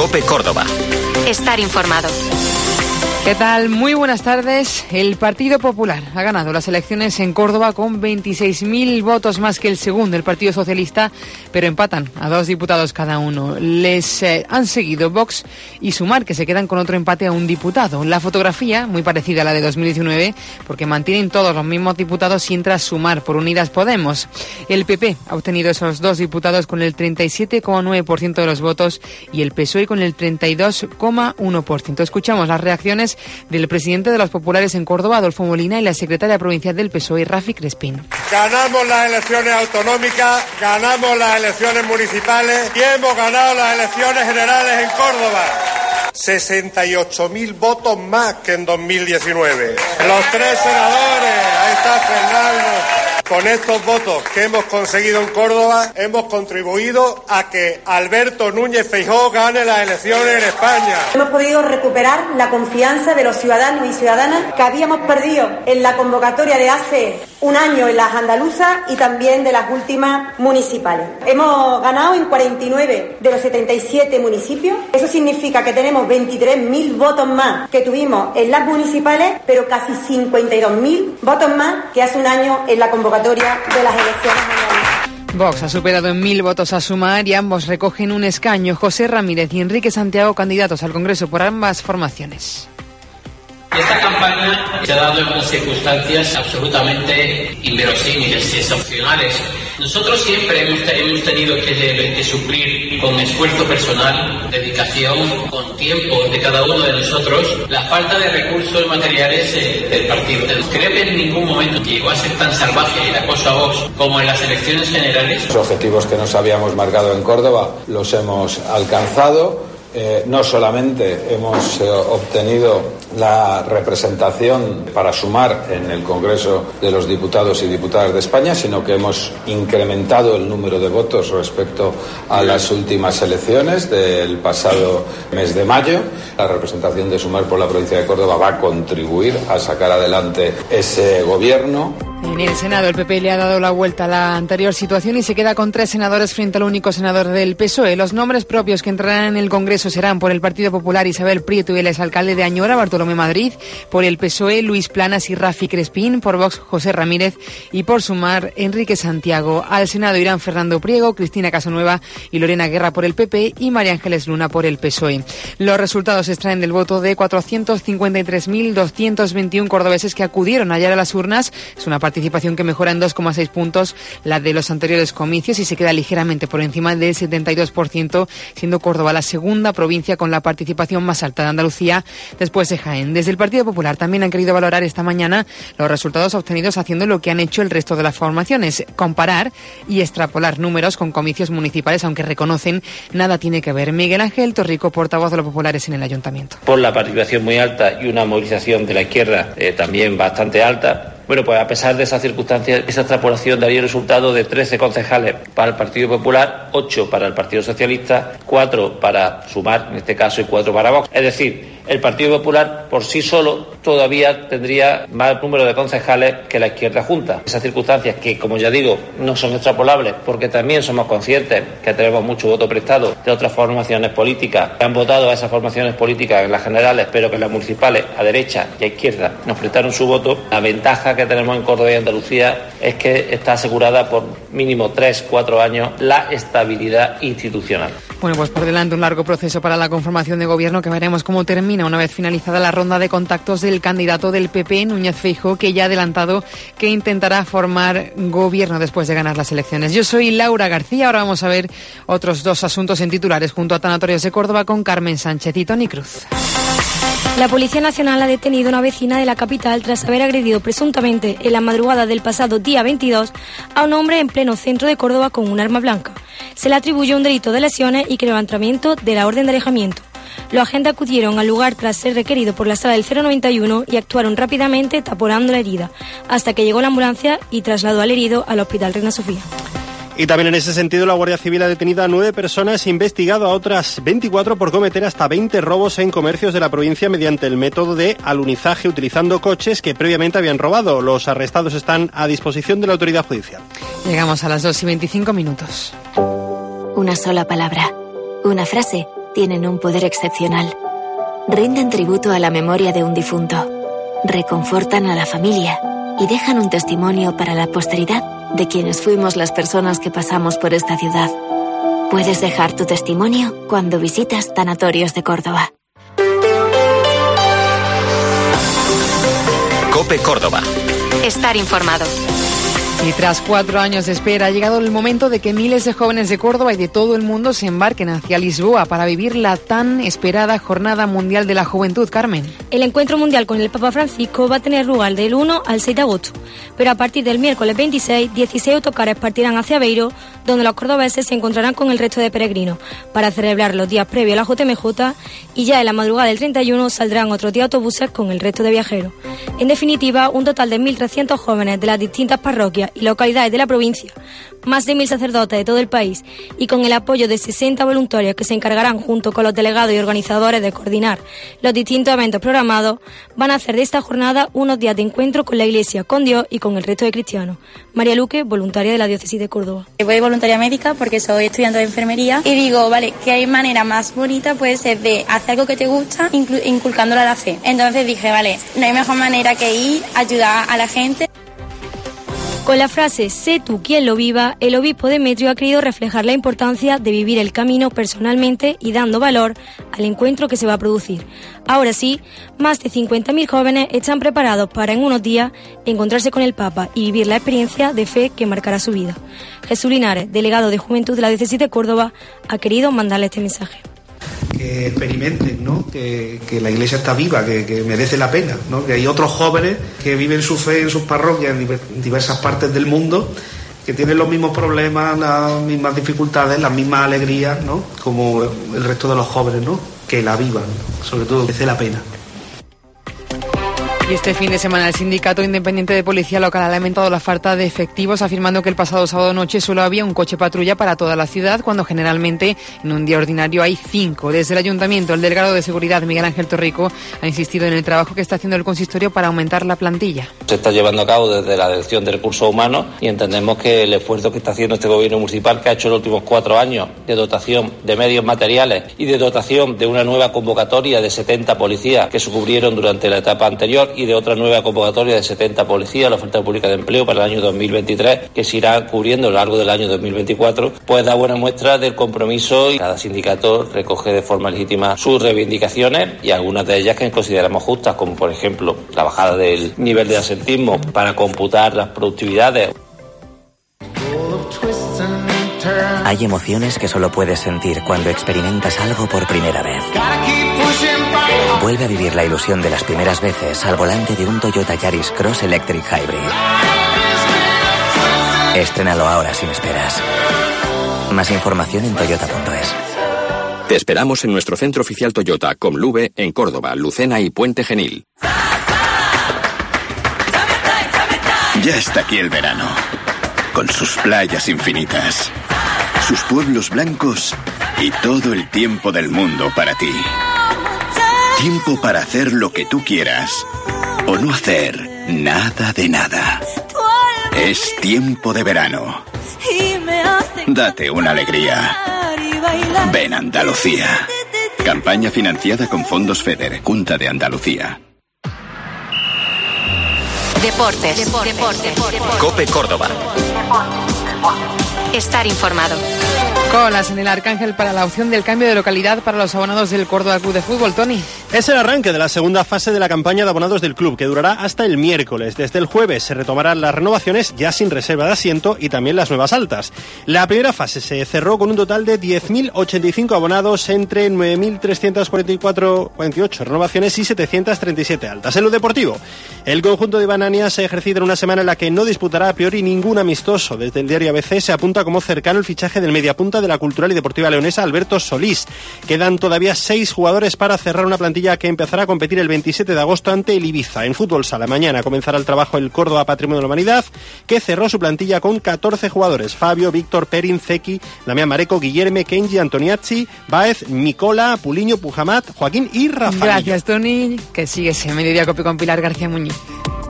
COPE Córdoba. Estar informado. ¿Qué tal? Muy buenas tardes. El Partido Popular ha ganado las elecciones en Córdoba con 26.000 votos más que el segundo, el Partido Socialista, pero empatan a 2 diputados cada uno. Les han seguido Vox y Sumar, que se quedan con otro empate a un diputado. La fotografía, muy parecida a la de 2019, porque mantienen todos los mismos diputados y entra Sumar por Unidas Podemos. El PP ha obtenido esos 2 diputados con el 37,9% de los votos y el PSOE con el 32,1%. Escuchamos las reacciones del presidente de los populares en Córdoba, Adolfo Molina, y la secretaria provincial del PSOE, Rafi Crespín. Ganamos las elecciones autonómicas, ganamos las elecciones municipales y hemos ganado las elecciones generales en Córdoba. 68.000 votos más que en 2019. Los 3 senadores, ahí está Fernando. Con estos votos que hemos conseguido en Córdoba, hemos contribuido a que Alberto Núñez Feijóo gane las elecciones en España. Hemos podido recuperar la confianza de los ciudadanos y ciudadanas que habíamos perdido en la convocatoria de hace un año en las andaluzas y también de las últimas municipales. Hemos ganado en 49 de los 77 municipios. Eso significa que tenemos 23.000 votos más que tuvimos en las municipales, pero casi 52.000 votos más que hace un año en la convocatoria de las elecciones andaluzas. Vox ha superado en 1.000 votos a Sumar y ambos recogen un escaño. José Ramírez y Enrique Santiago, candidatos al Congreso por ambas formaciones. Esta campaña se ha dado en unas circunstancias absolutamente inverosímiles y excepcionales. Nosotros siempre hemos tenido que suplir con esfuerzo personal, dedicación, con tiempo de cada uno de nosotros, la falta de recursos materiales del partido. Creo que en ningún momento llegó a ser tan salvaje el acoso a Vox como en las elecciones generales. Los objetivos que nos habíamos marcado en Córdoba los hemos alcanzado. No solamente hemos obtenido la representación para Sumar en el Congreso de los Diputados y Diputadas de España, sino que hemos incrementado el número de votos respecto a las últimas elecciones del pasado mes de mayo. La representación de Sumar por la provincia de Córdoba va a contribuir a sacar adelante ese gobierno. En el Senado, el PP le ha dado la vuelta a la anterior situación y se queda con 3 senadores frente al único senador del PSOE. Los nombres propios que entrarán en el Congreso serán por el Partido Popular Isabel Prieto y el exalcalde de Añora, Bartolomé Madrid, por el PSOE Luis Planas y Rafi Crespín, por Vox José Ramírez y por Sumar Enrique Santiago. Al Senado irán Fernando Priego, Cristina Casanueva y Lorena Guerra por el PP y María Ángeles Luna por el PSOE. Los resultados se extraen del voto de 453.221 cordobeses que acudieron ayer a las urnas. Es una participación que mejora en 2,6 puntos la de los anteriores comicios y se queda ligeramente por encima del 72%, siendo Córdoba la segunda provincia con la participación más alta de Andalucía después de Jaén. Desde el Partido Popular también han querido valorar esta mañana los resultados obtenidos haciendo lo que han hecho el resto de las formaciones, comparar y extrapolar números con comicios municipales, aunque reconocen nada tiene que ver. Miguel Ángel Torrico, portavoz de los populares en el Ayuntamiento. Por la participación muy alta y una movilización de la izquierda también bastante alta. Bueno, pues a pesar de esas circunstancias, esa extrapolación daría el resultado de 13 concejales para el Partido Popular, 8 para el Partido Socialista, 4 para Sumar, en este caso, y 4 para Vox. Es decir, el Partido Popular por sí solo todavía tendría más número de concejales que la izquierda junta. Esas circunstancias que, como ya digo, no son extrapolables porque también somos conscientes que tenemos mucho voto prestado de otras formaciones políticas que han votado a esas formaciones políticas en las generales, pero que en las municipales a derecha y a izquierda nos prestaron su voto. La ventaja que tenemos en Córdoba y Andalucía es que está asegurada por mínimo 3-4 años la estabilidad institucional. Bueno, pues por delante un largo proceso para la conformación de gobierno que veremos cómo termina una vez finalizada la ronda de contactos del candidato del PP, Núñez Feijóo, que ya ha adelantado que intentará formar gobierno después de ganar las elecciones. Yo soy Laura García, ahora vamos a ver otros 2 asuntos en titulares junto a Tanatorios de Córdoba con Carmen Sánchez y Toni Cruz. La Policía Nacional ha detenido a una vecina de la capital tras haber agredido presuntamente en la madrugada del pasado día 22 a un hombre en pleno centro de Córdoba con un arma blanca. Se le atribuye un delito de lesiones y quebrantamiento de la orden de alejamiento. Los agentes acudieron al lugar tras ser requerido por la sala del 091 y actuaron rápidamente taponando la herida, hasta que llegó la ambulancia y trasladó al herido al Hospital Reina Sofía. Y también en ese sentido la Guardia Civil ha detenido a 9 personas e investigado a otras 24 por cometer hasta 20 robos en comercios de la provincia mediante el método de alunizaje utilizando coches que previamente habían robado. Los arrestados están a disposición de la autoridad judicial. Llegamos a las 2:25. Una sola palabra, una frase, tienen un poder excepcional. Rinden tributo a la memoria de un difunto, reconfortan a la familia y dejan un testimonio para la posteridad de quienes fuimos las personas que pasamos por esta ciudad. Puedes dejar tu testimonio cuando visitas Tanatorios de Córdoba. COPE Córdoba. Estar informado. Y tras 4 años de espera ha llegado el momento de que miles de jóvenes de Córdoba y de todo el mundo se embarquen hacia Lisboa para vivir la tan esperada Jornada Mundial de la Juventud. Carmen. El encuentro mundial con el Papa Francisco va a tener lugar del 1 al 6 de agosto, pero a partir del miércoles 26, 16 autocares partirán hacia Aveiro, donde los cordobeses se encontrarán con el resto de peregrinos para celebrar los días previos a la JMJ, y ya en la madrugada del 31 saldrán otros 10 autobuses con el resto de viajeros. En definitiva, un total de 1.300 jóvenes de las distintas parroquias y localidades de la provincia, más de 1.000 sacerdotes de todo el país y con el apoyo de 60 voluntarios que se encargarán junto con los delegados y organizadores de coordinar los distintos eventos programados, van a hacer de esta jornada unos días de encuentro con la Iglesia, con Dios y con el resto de cristianos. María Luque, voluntaria de la Diócesis de Córdoba. Voy voluntaria médica porque soy estudiante de enfermería y digo, vale, que hay manera más bonita puede ser de hacer algo que te gusta inculcándolo a la fe. Entonces dije, vale, no hay mejor manera que ir a ayudar a la gente. Con la frase «sé tú quien lo viva», el obispo Demetrio ha querido reflejar la importancia de vivir el camino personalmente y dando valor al encuentro que se va a producir. Ahora sí, más de 50.000 jóvenes están preparados para en unos días encontrarse con el Papa y vivir la experiencia de fe que marcará su vida. Jesús Linares, delegado de Juventud de la Diócesis de Córdoba, ha querido mandarle este mensaje. Que experimenten, ¿no? Que la Iglesia está viva, que merece la pena, ¿no? Que hay otros jóvenes que viven su fe en sus parroquias en diversas partes del mundo, que tienen los mismos problemas, las mismas dificultades, las mismas alegrías, ¿no? Como el resto de los jóvenes, ¿no? Que la vivan, sobre todo merece la pena. Y este fin de semana el Sindicato Independiente de Policía Local ha lamentado la falta de efectivos, afirmando que el pasado sábado noche solo había un coche patrulla para toda la ciudad, cuando generalmente en un día ordinario hay 5. Desde el Ayuntamiento, el delegado de Seguridad, Miguel Ángel Torrico, ha insistido en el trabajo que está haciendo el consistorio para aumentar la plantilla. Se está llevando a cabo desde la Dirección de Recursos Humanos y entendemos que el esfuerzo que está haciendo este gobierno municipal, que ha hecho en los últimos 4 años de dotación de medios materiales y de dotación de una nueva convocatoria de 70 policías que se cubrieron durante la etapa anterior y de otra nueva convocatoria de 70 policías, la oferta pública de empleo para el año 2023, que se irá cubriendo a lo largo del año 2024, pues da buena muestra del compromiso, y cada sindicato recoge de forma legítima sus reivindicaciones y algunas de ellas que consideramos justas, como por ejemplo la bajada del nivel de absentismo para computar las productividades. Hay emociones que solo puedes sentir cuando experimentas algo por primera vez. Vuelve a vivir la ilusión de las primeras veces al volante de un Toyota Yaris Cross Electric Hybrid. Estrénalo ahora sin esperas. Más información en toyota.es. Te esperamos en nuestro centro oficial Toyota, Comluve, en Córdoba, Lucena y Puente Genil. Ya está aquí el verano, con sus playas infinitas, sus pueblos blancos y todo el tiempo del mundo para ti. Tiempo para hacer lo que tú quieras o no hacer nada de nada. Es tiempo de verano. Date una alegría. Ven Andalucía. Campaña financiada con fondos FEDER, Junta de Andalucía. Deportes. COPE Córdoba. Estar informado. Colas en el Arcángel para la opción del cambio de localidad para los abonados del Córdoba Club de Fútbol. Tony. Es el arranque de la segunda fase de la campaña de abonados del club, que durará hasta el miércoles. Desde el jueves se retomarán las renovaciones, ya sin reserva de asiento, y también las nuevas altas. La primera fase se cerró con un total de 10.085 abonados entre 9.348 renovaciones y 737 altas. En lo deportivo, el conjunto de Banania se ha ejercido en una semana en la que no disputará a priori ningún amistoso. Desde el diario ABC se apunta como cercano el fichaje del mediapunta de la Cultural y Deportiva Leonesa, Alberto Solís. Quedan todavía 6 jugadores para cerrar una plantilla que empezará a competir el 27 de agosto ante el Ibiza. En fútbol sala, mañana comenzará el trabajo el Córdoba Patrimonio de la Humanidad, que cerró su plantilla con 14 jugadores: Fabio, Víctor, Perin, Zeki, Damián Mareco, Guillerme, Kenji, Antoniazzi, Baez, Nicola, Puliño, Pujamat, Joaquín y Rafael. Gracias, Tony. Que sigues en Mediodía Cope con Pilar García Muñiz.